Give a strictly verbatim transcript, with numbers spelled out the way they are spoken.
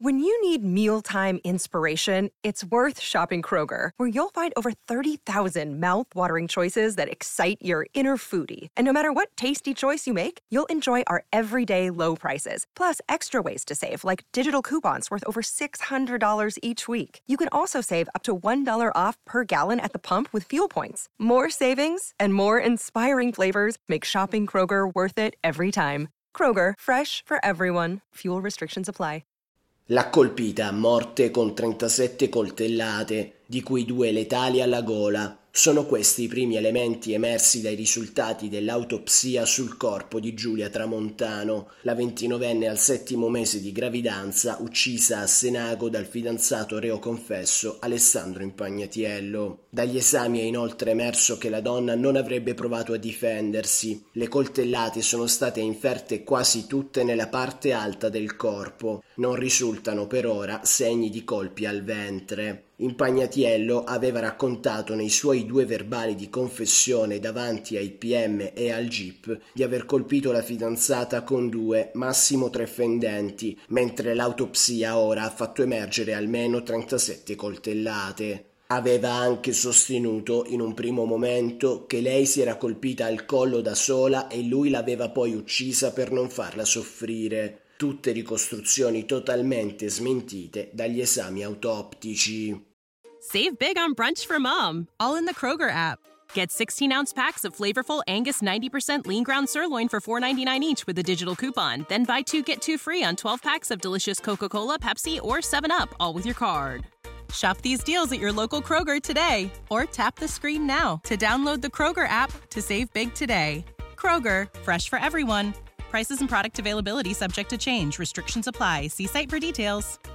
When you need mealtime inspiration, it's worth shopping Kroger, where you'll find over thirty thousand mouth-watering choices that excite your inner foodie. And no matter what tasty choice you make, you'll enjoy our everyday low prices, plus extra ways to save, like digital coupons worth over six hundred dollars each week. You can also save up to one dollar off per gallon at the pump with fuel points. More savings and more inspiring flavors make shopping Kroger worth it every time. Kroger, fresh for everyone. Fuel restrictions apply. L'ha colpita a morte con trentasette coltellate, di cui due letali alla gola. Sono questi i primi elementi emersi dai risultati dell'autopsia sul corpo di Giulia Tramontano, la ventinovenne al settimo mese di gravidanza, uccisa a Senago dal fidanzato reo confesso Alessandro Impagnatiello. Dagli esami è inoltre emerso che la donna non avrebbe provato a difendersi. Le coltellate sono state inferte quasi tutte nella parte alta del corpo. Non risultano per ora segni di colpi al ventre. Impagnatiello aveva raccontato nei suoi due verbali di confessione davanti ai P M e al G I P di aver colpito la fidanzata con due, massimo tre fendenti, mentre l'autopsia ora ha fatto emergere almeno trentasette coltellate. Aveva anche sostenuto in un primo momento che lei si era colpita al collo da sola e lui l'aveva poi uccisa per non farla soffrire. Tutte ricostruzioni totalmente smentite dagli esami autoptici. Save big on brunch for mom, all in the Kroger app. Get sixteen-ounce packs of flavorful Angus ninety percent lean ground sirloin for four ninety-nine each with a digital coupon. Then buy two, get two free on twelve packs of delicious Coca-Cola, Pepsi, or seven up, all with your card. Shop these deals at your local Kroger today, or tap the screen now to download the Kroger app to save big today. Kroger, fresh for everyone. Prices and product availability subject to change. Restrictions apply. See site for details.